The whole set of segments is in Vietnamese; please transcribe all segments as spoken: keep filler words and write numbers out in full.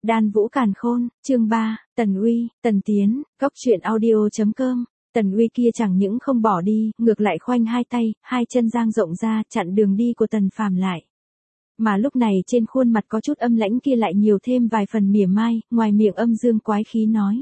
Đan Vũ Càn Khôn, chương ba, Tần Uy, Tần Tiến, góc truyện audio chấm com. Tần Uy kia chẳng những không bỏ đi, ngược lại khoanh hai tay, hai chân dang rộng ra, chặn đường đi của Tần Phàm lại. Mà lúc này trên khuôn mặt có chút âm lãnh kia lại nhiều thêm vài phần mỉa mai, ngoài miệng âm dương quái khí nói.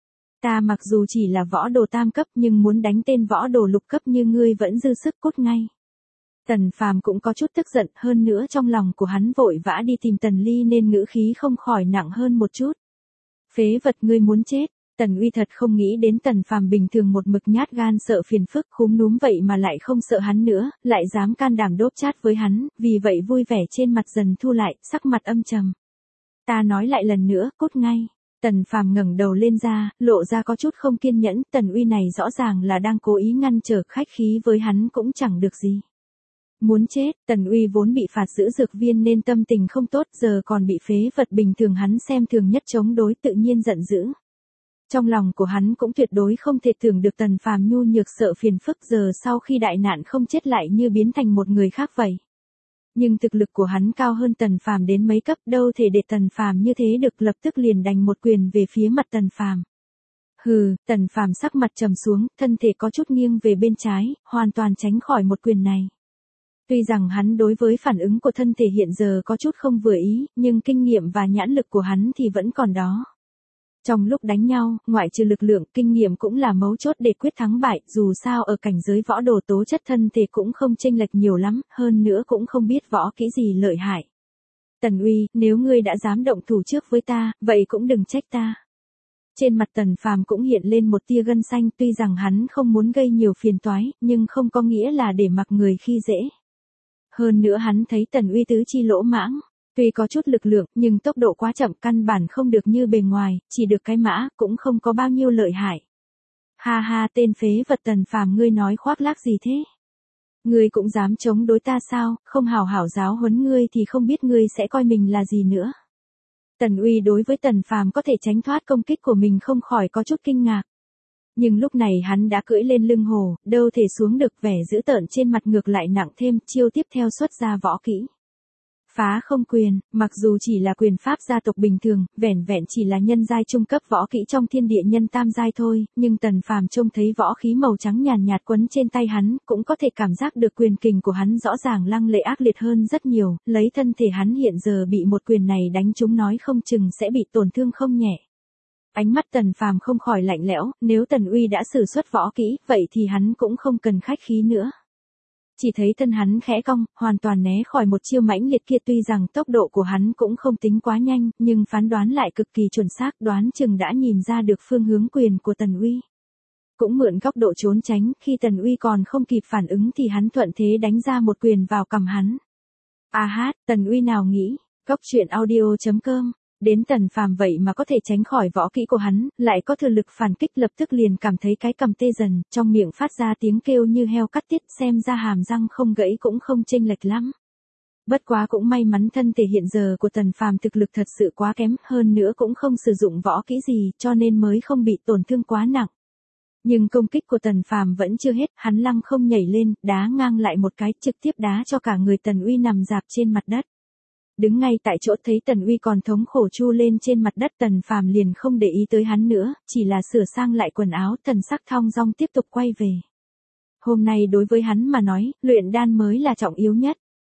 Ta mặc dù chỉ là võ đồ tam cấp nhưng muốn đánh tên võ đồ lục cấp như ngươi vẫn dư sức cốt ngay. Tần Phàm cũng có chút tức giận, hơn nữa trong lòng của hắn vội vã đi tìm Tần Ly nên ngữ khí không khỏi nặng hơn một chút. Phế vật, ngươi muốn chết. Tần Uy thật không nghĩ đến Tần Phàm bình thường một mực nhát gan sợ phiền phức khúm núm vậy mà lại không sợ hắn nữa, lại dám can đảm đốp chát với hắn, vì vậy vui vẻ trên mặt dần thu lại, sắc mặt âm trầm. Ta nói lại lần nữa, cút ngay. Tần Phàm ngẩng đầu lên ra, lộ ra có chút không kiên nhẫn, Tần Uy này rõ ràng là đang cố ý ngăn trở, khách khí với hắn cũng chẳng được gì. Muốn chết, Tần Uy vốn bị phạt giữ dược viên nên tâm tình không tốt, giờ còn bị phế vật bình thường hắn xem thường nhất chống đối, tự nhiên giận dữ. Trong lòng của hắn cũng tuyệt đối không thể tưởng được Tần Phàm nhu nhược sợ phiền phức giờ sau khi đại nạn không chết lại như biến thành một người khác vậy. Nhưng thực lực của hắn cao hơn Tần Phàm đến mấy cấp, đâu thể để Tần Phàm như thế được, lập tức liền đành một quyền về phía mặt Tần Phàm. Hừ, Tần Phàm sắc mặt trầm xuống, thân thể có chút nghiêng về bên trái, hoàn toàn tránh khỏi một quyền này. Tuy rằng hắn đối với phản ứng của thân thể hiện giờ có chút không vừa ý, nhưng kinh nghiệm và nhãn lực của hắn thì vẫn còn đó. Trong lúc đánh nhau, ngoại trừ lực lượng, kinh nghiệm cũng là mấu chốt để quyết thắng bại, dù sao ở cảnh giới võ đồ tố chất thân thể cũng không chênh lệch nhiều lắm, hơn nữa cũng không biết võ kỹ gì lợi hại. Tần Uy, nếu ngươi đã dám động thủ trước với ta, vậy cũng đừng trách ta. Trên mặt Tần Phàm cũng hiện lên một tia gân xanh, tuy rằng hắn không muốn gây nhiều phiền toái, nhưng không có nghĩa là để mặc người khi dễ. Hơn nữa hắn thấy Tần Uy tứ chi lỗ mãng. Tuy có chút lực lượng, nhưng tốc độ quá chậm, căn bản không được như bề ngoài, chỉ được cái mã, cũng không có bao nhiêu lợi hại. Ha ha, tên phế vật Tần Phàm, ngươi nói khoác lác gì thế? Ngươi cũng dám chống đối ta sao, không hảo hảo giáo huấn ngươi thì không biết ngươi sẽ coi mình là gì nữa. Tần Uy đối với Tần Phàm có thể tránh thoát công kích của mình không khỏi có chút kinh ngạc. Nhưng lúc này hắn đã cưỡi lên lưng hổ, đâu thể xuống được, vẻ dữ tợn trên mặt ngược lại nặng thêm, chiêu tiếp theo xuất ra võ kỹ. Phá không quyền, mặc dù chỉ là quyền pháp gia tộc bình thường, vẻn vẹn chỉ là nhân giai trung cấp võ kỹ trong thiên địa nhân tam giai thôi, nhưng Tần Phàm trông thấy võ khí màu trắng nhàn nhạt quấn trên tay hắn, cũng có thể cảm giác được quyền kình của hắn rõ ràng lăng lệ ác liệt hơn rất nhiều, lấy thân thể hắn hiện giờ bị một quyền này đánh trúng nói không chừng sẽ bị tổn thương không nhẹ. Ánh mắt Tần Phàm không khỏi lạnh lẽo, nếu Tần Uy đã sử xuất võ kỹ, vậy thì hắn cũng không cần khách khí nữa. Chỉ thấy thân hắn khẽ cong, hoàn toàn né khỏi một chiêu mãnh liệt kia, tuy rằng tốc độ của hắn cũng không tính quá nhanh, nhưng phán đoán lại cực kỳ chuẩn xác, đoán chừng đã nhìn ra được phương hướng quyền của Tần Uy. Cũng mượn góc độ trốn tránh, khi Tần Uy còn không kịp phản ứng thì hắn thuận thế đánh ra một quyền vào cằm hắn. A hát, Tần Uy nào nghĩ, góc truyện audio chấm com. Đến Tần Phàm vậy mà có thể tránh khỏi võ kỹ của hắn, lại có thừa lực phản kích, lập tức liền cảm thấy cái cằm tê dần, trong miệng phát ra tiếng kêu như heo cắt tiết, xem ra hàm răng không gãy cũng không chênh lệch lắm. Bất quá cũng may mắn thân thể hiện giờ của Tần Phàm thực lực thật sự quá kém, hơn nữa cũng không sử dụng võ kỹ gì, cho nên mới không bị tổn thương quá nặng. Nhưng công kích của Tần Phàm vẫn chưa hết, hắn lăng không nhảy lên, đá ngang lại một cái, trực tiếp đá cho cả người Tần Uy nằm rạp trên mặt đất. Đứng ngay tại chỗ thấy Tần Uy còn thống khổ chu lên trên mặt đất, Tần Phàm liền không để ý tới hắn nữa, chỉ là sửa sang lại quần áo, thần sắc thong dong tiếp tục quay về. Hôm nay đối với hắn mà nói, luyện đan mới là trọng yếu nhất.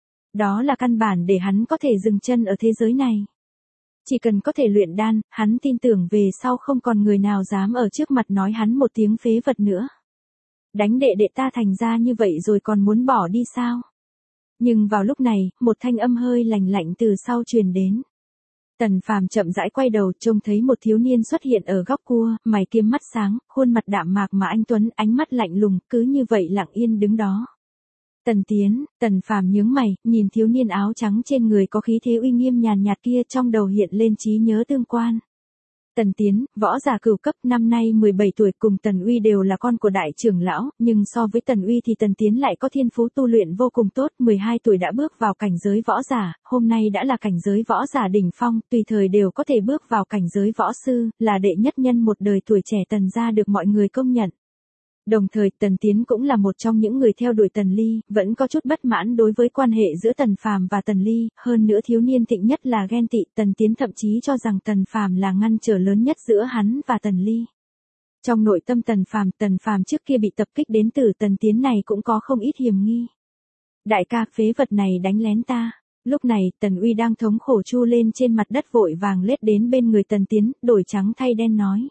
Đó là căn bản để hắn có thể dừng chân ở thế giới này. Chỉ cần có thể luyện đan, hắn tin tưởng về sau không còn người nào dám ở trước mặt nói hắn một tiếng phế vật nữa. Đánh đệ đệ ta thành ra như vậy rồi còn muốn bỏ đi sao? Nhưng vào lúc này, một thanh âm hơi lạnh lạnh từ sau truyền đến. Tần Phàm chậm rãi quay đầu, trông thấy một thiếu niên xuất hiện ở góc cua, mày kiếm mắt sáng, khuôn mặt đạm mạc mà anh tuấn, ánh mắt lạnh lùng, cứ như vậy lặng yên đứng đó. Tần Tiến, Tần Phàm nhướng mày, nhìn thiếu niên áo trắng trên người có khí thế uy nghiêm nhàn nhạt kia, trong đầu hiện lên trí nhớ tương quan. Tần Tiến, võ giả cửu cấp, năm nay mười bảy tuổi, cùng Tần Uy đều là con của đại trưởng lão, nhưng so với Tần Uy thì Tần Tiến lại có thiên phú tu luyện vô cùng tốt, mười hai tuổi đã bước vào cảnh giới võ giả, hôm nay đã là cảnh giới võ giả đỉnh phong, tùy thời đều có thể bước vào cảnh giới võ sư, là đệ nhất nhân một đời tuổi trẻ Tần gia được mọi người công nhận. Đồng thời Tần Tiến cũng là một trong những người theo đuổi Tần Ly, vẫn có chút bất mãn đối với quan hệ giữa Tần Phàm và Tần Ly, hơn nữa thiếu niên Thịnh nhất là ghen tị, Tần Tiến thậm chí cho rằng Tần Phàm là ngăn trở lớn nhất giữa hắn và Tần Ly. Trong nội tâm Tần Phàm, Tần Phàm trước kia bị tập kích đến từ Tần Tiến này cũng có không ít hiềm nghi. Đại ca, phế vật này đánh lén ta. Lúc này, Tần Uy đang thống khổ chu lên trên mặt đất vội vàng lết đến bên người Tần Tiến, đổi trắng thay đen nói.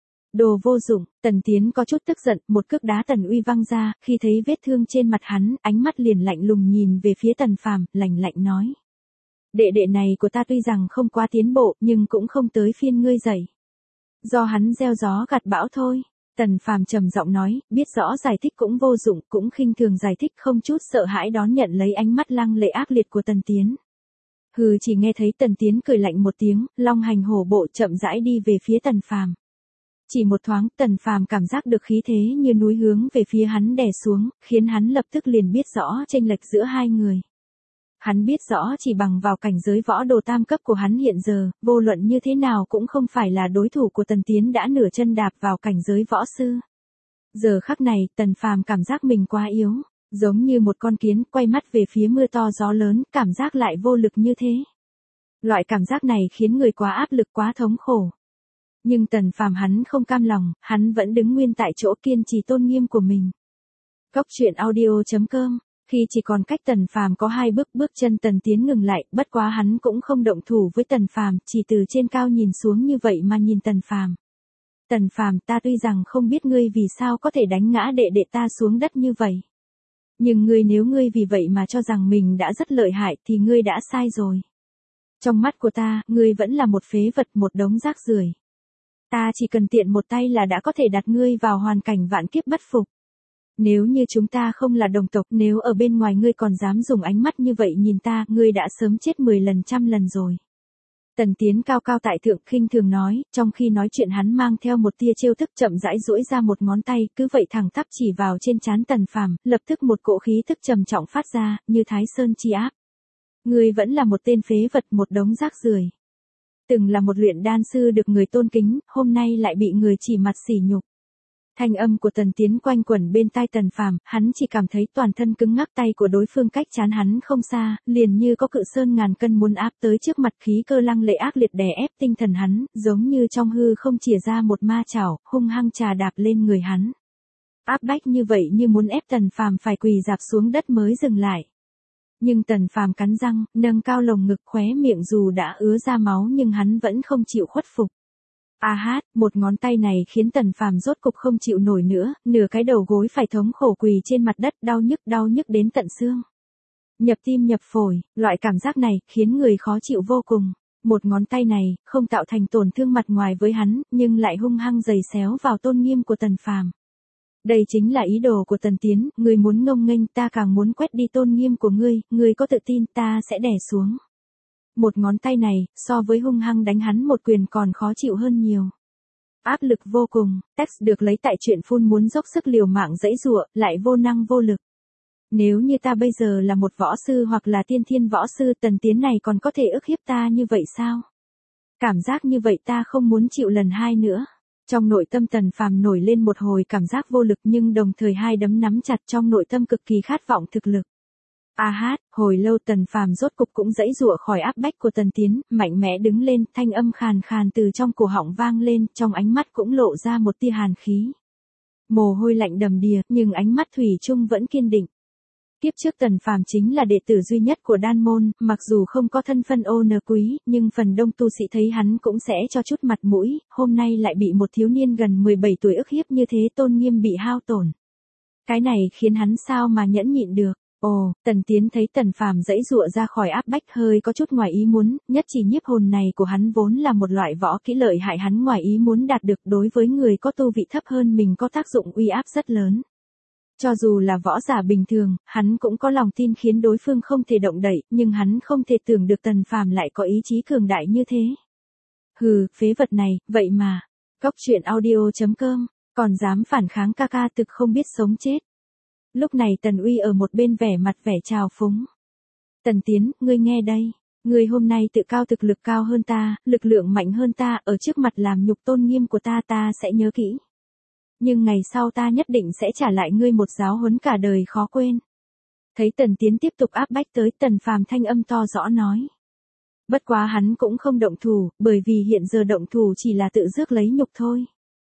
Đồ vô dụng, Tần Tiến có chút tức giận, một cước đá Tần Uy văng ra, khi thấy vết thương trên mặt hắn, ánh mắt liền lạnh lùng nhìn về phía Tần Phàm, lạnh lạnh nói. Đệ đệ này của ta tuy rằng không quá tiến bộ, nhưng cũng không tới phiên ngươi dạy. Do hắn gieo gió gặt bão thôi. Tần Phàm trầm giọng nói, biết rõ giải thích cũng vô dụng, cũng khinh thường giải thích, không chút sợ hãi đón nhận lấy ánh mắt lăng lệ ác liệt của Tần Tiến. Hừ, chỉ nghe thấy Tần Tiến cười lạnh một tiếng, long hành hổ bộ chậm rãi đi về phía Tần Phàm. Chỉ một thoáng, Tần Phàm cảm giác được khí thế như núi hướng về phía hắn đè xuống, khiến hắn lập tức liền biết rõ chênh lệch giữa hai người. Hắn biết rõ chỉ bằng vào cảnh giới võ đồ tam cấp của hắn hiện giờ, vô luận như thế nào cũng không phải là đối thủ của Tần Tiến đã nửa chân đạp vào cảnh giới võ sư. Giờ khắc này, Tần Phàm cảm giác mình quá yếu, giống như một con kiến quay mắt về phía mưa to gió lớn, cảm giác lại vô lực như thế. Loại cảm giác này khiến người quá áp lực, quá thống khổ. Nhưng Tần Phàm hắn không cam lòng, hắn vẫn đứng nguyên tại chỗ kiên trì tôn nghiêm của mình. Cốc truyện audio chấm com. Khi chỉ còn cách Tần Phàm có hai bước, bước chân Tần Tiến ngừng lại, bất quá hắn cũng không động thủ với Tần Phàm, chỉ từ trên cao nhìn xuống như vậy mà nhìn Tần Phàm. Tần Phàm, ta tuy rằng không biết ngươi vì sao có thể đánh ngã đệ đệ ta xuống đất như vậy. Nhưng ngươi nếu ngươi vì vậy mà cho rằng mình đã rất lợi hại thì ngươi đã sai rồi. Trong mắt của ta, ngươi vẫn là một phế vật, một đống rác rưởi. Ta chỉ cần tiện một tay là đã có thể đặt ngươi vào hoàn cảnh vạn kiếp bất phục. Nếu như chúng ta không là đồng tộc, nếu ở bên ngoài ngươi còn dám dùng ánh mắt như vậy nhìn ta, ngươi đã sớm chết mười lần trăm lần rồi. Tần Tiến cao cao tại thượng khinh thường nói, trong khi nói chuyện hắn mang theo một tia trêu thức chậm rãi duỗi ra một ngón tay, cứ vậy thẳng tắp chỉ vào trên trán Tần Phàm, lập tức một cỗ khí thức trầm trọng phát ra, như Thái Sơn chi áp. Ngươi vẫn là một tên phế vật, một đống rác rưởi. Từng là một luyện đan sư được người tôn kính, hôm nay lại bị người chỉ mặt sỉ nhục. Thanh âm của Tần Tiến quanh quẩn bên tai Tần Phàm, hắn chỉ cảm thấy toàn thân cứng ngắc, tay của đối phương cách trán hắn không xa, liền như có cự sơn ngàn cân muốn áp tới trước mặt, khí cơ lăng lệ ác liệt đè ép tinh thần hắn, giống như trong hư không chìa ra một ma chảo, hung hăng trà đạp lên người hắn. Áp bách như vậy như muốn ép Tần Phàm phải quỳ rạp xuống đất mới dừng lại. Nhưng Tần Phàm cắn răng, nâng cao lồng ngực, khóe miệng dù đã ứa ra máu nhưng hắn vẫn không chịu khuất phục. A hát, một ngón tay này khiến Tần Phàm rốt cục không chịu nổi nữa, nửa cái đầu gối phải thống khổ quỳ trên mặt đất, đau nhức đau nhức đến tận xương. Nhập tim nhập phổi, loại cảm giác này khiến người khó chịu vô cùng. Một ngón tay này không tạo thành tổn thương mặt ngoài với hắn, nhưng lại hung hăng giày xéo vào tôn nghiêm của Tần Phàm. Đây chính là ý đồ của Tần Tiến, ngươi muốn ngông nghênh, ta càng muốn quét đi tôn nghiêm của ngươi, ngươi có tự tin ta sẽ đè xuống. Một ngón tay này, so với hung hăng đánh hắn một quyền còn khó chịu hơn nhiều. Áp lực vô cùng, text được lấy tại truyện phun muốn dốc sức liều mạng dãy giụa, lại vô năng vô lực. Nếu như ta bây giờ là một võ sư hoặc là tiên thiên võ sư, Tần Tiến này còn có thể ức hiếp ta như vậy sao? Cảm giác như vậy ta không muốn chịu lần hai nữa. Trong nội tâm Tần Phàm nổi lên một hồi cảm giác vô lực nhưng đồng thời hai đấm nắm chặt, trong nội tâm cực kỳ khát vọng thực lực. A hát, hồi lâu Tần Phàm rốt cục cũng dãy giụa khỏi áp bách của Tần Tiến, mạnh mẽ đứng lên, thanh âm khàn khàn từ trong cổ họng vang lên, trong ánh mắt cũng lộ ra một tia hàn khí. Mồ hôi lạnh đầm đìa, nhưng ánh mắt thủy chung vẫn kiên định. Kiếp trước Tần Phàm chính là đệ tử duy nhất của đan môn, mặc dù không có thân phận ô nờ quý, nhưng phần đông tu sĩ thấy hắn cũng sẽ cho chút mặt mũi, hôm nay lại bị một thiếu niên gần mười bảy tuổi ức hiếp như thế, tôn nghiêm bị hao tổn. Cái này khiến hắn sao mà nhẫn nhịn được. Ồ, Tần Tiến thấy Tần Phàm dãy dụa ra khỏi áp bách hơi có chút ngoài ý muốn, nhất chỉ nhiếp hồn này của hắn vốn là một loại võ kỹ lợi hại, hắn ngoài ý muốn đạt được đối với người có tu vị thấp hơn mình có tác dụng uy áp rất lớn. Cho dù là võ giả bình thường, hắn cũng có lòng tin khiến đối phương không thể động đậy, nhưng hắn không thể tưởng được Tần Phàm lại có ý chí cường đại như thế. Hừ, phế vật này, vậy mà. Cốc truyện audio chấm com, còn dám phản kháng ca ca thực không biết sống chết. Lúc này Tần Uy ở một bên vẻ mặt vẻ trào phúng. Tần Tiến, ngươi nghe đây. Ngươi hôm nay tự cao thực lực cao hơn ta, lực lượng mạnh hơn ta, ở trước mặt làm nhục tôn nghiêm của ta ta sẽ nhớ kỹ. Nhưng ngày sau ta nhất định sẽ trả lại ngươi một giáo huấn cả đời khó quên. Thấy Tần Tiến tiếp tục áp bách tới, Tần Phàm thanh âm to rõ nói. Bất quá hắn cũng không động thủ, bởi vì hiện giờ động thủ chỉ là tự rước lấy nhục thôi.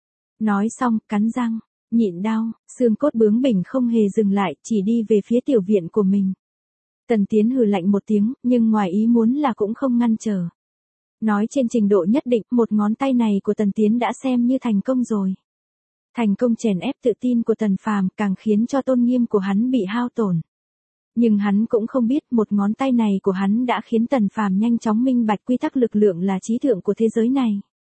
Nói xong, cắn răng, nhịn đau, xương cốt bướng bỉnh không hề dừng lại, chỉ đi về phía tiểu viện của mình. Tần Tiến hừ lạnh một tiếng, nhưng ngoài ý muốn là cũng không ngăn trở. Nói trên trình độ nhất định, một ngón tay này của Tần Tiến đã xem như thành công rồi. Thành công chèn ép tự tin của Tần Phàm càng khiến cho tôn nghiêm của hắn bị hao tổn. Nhưng hắn cũng không biết một ngón tay này của hắn đã khiến Tần Phàm nhanh chóng minh bạch quy tắc lực lượng là trí thượng của thế giới này.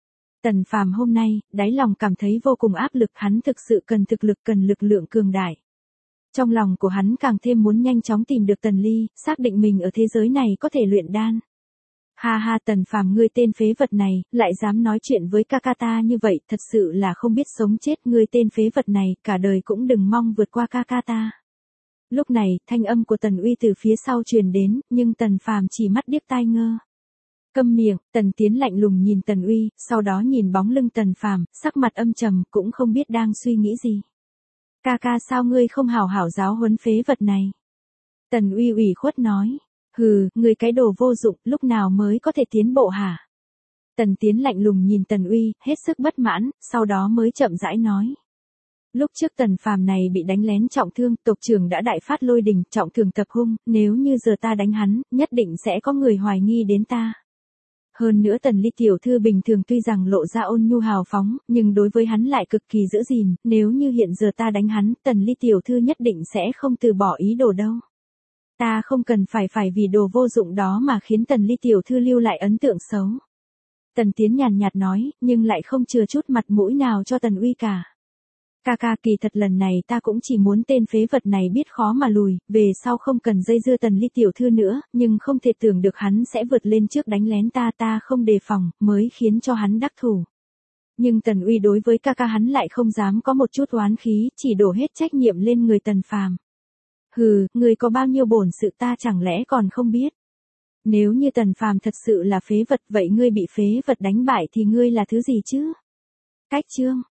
Tần Phàm hôm nay, đáy lòng cảm thấy vô cùng áp lực, hắn thực sự cần thực lực, cần lực lượng cường đại. Trong lòng của hắn càng thêm muốn nhanh chóng tìm được Tần Ly, xác định mình ở thế giới này có thể luyện đan. Ha ha, Tần Phàm, ngươi tên phế vật này, lại dám nói chuyện với ca ca ta như vậy, thật sự là không biết sống chết, ngươi tên phế vật này, cả đời cũng đừng mong vượt qua ca ca ta. Lúc này, thanh âm của Tần Uy từ phía sau truyền đến, nhưng Tần Phàm chỉ mắt điếc tai ngơ. Câm miệng, Tần Tiến lạnh lùng nhìn Tần Uy, sau đó nhìn bóng lưng Tần Phàm, sắc mặt âm trầm, cũng không biết đang suy nghĩ gì. Ca ca, sao ngươi không hảo hảo giáo huấn phế vật này? Tần Uy ủy khuất nói. Hừ, ngươi cái đồ vô dụng, lúc nào mới có thể tiến bộ hả? Tần Tiến lạnh lùng nhìn Tần Uy, hết sức bất mãn, sau đó mới chậm rãi nói. Lúc trước Tần Phàm này bị đánh lén trọng thương, tộc trưởng đã đại phát lôi đình, trọng thương tập hung, nếu như giờ ta đánh hắn, nhất định sẽ có người hoài nghi đến ta. Hơn nữa Tần Ly tiểu thư bình thường tuy rằng lộ ra ôn nhu hào phóng, nhưng đối với hắn lại cực kỳ giữ gìn, nếu như hiện giờ ta đánh hắn, Tần Ly tiểu thư nhất định sẽ không từ bỏ ý đồ đâu. Ta không cần phải phải vì đồ vô dụng đó mà khiến Tần Ly tiểu thư lưu lại ấn tượng xấu. Tần Tiến nhàn nhạt nói, nhưng lại không chừa chút mặt mũi nào cho Tần Uy cả. Ca ca, kỳ thật lần này ta cũng chỉ muốn tên phế vật này biết khó mà lùi, về sau không cần dây dưa Tần Ly tiểu thư nữa, nhưng không thể tưởng được hắn sẽ vượt lên trước đánh lén ta, ta không đề phòng, mới khiến cho hắn đắc thủ. Nhưng Tần Uy đối với ca ca hắn lại không dám có một chút oán khí, chỉ đổ hết trách nhiệm lên người Tần Phàm. Hừ, người có bao nhiêu bổn sự ta chẳng lẽ còn không biết. Nếu như Tần Phàm thật sự là phế vật, vậy ngươi bị phế vật đánh bại thì ngươi là thứ gì chứ? Cách chương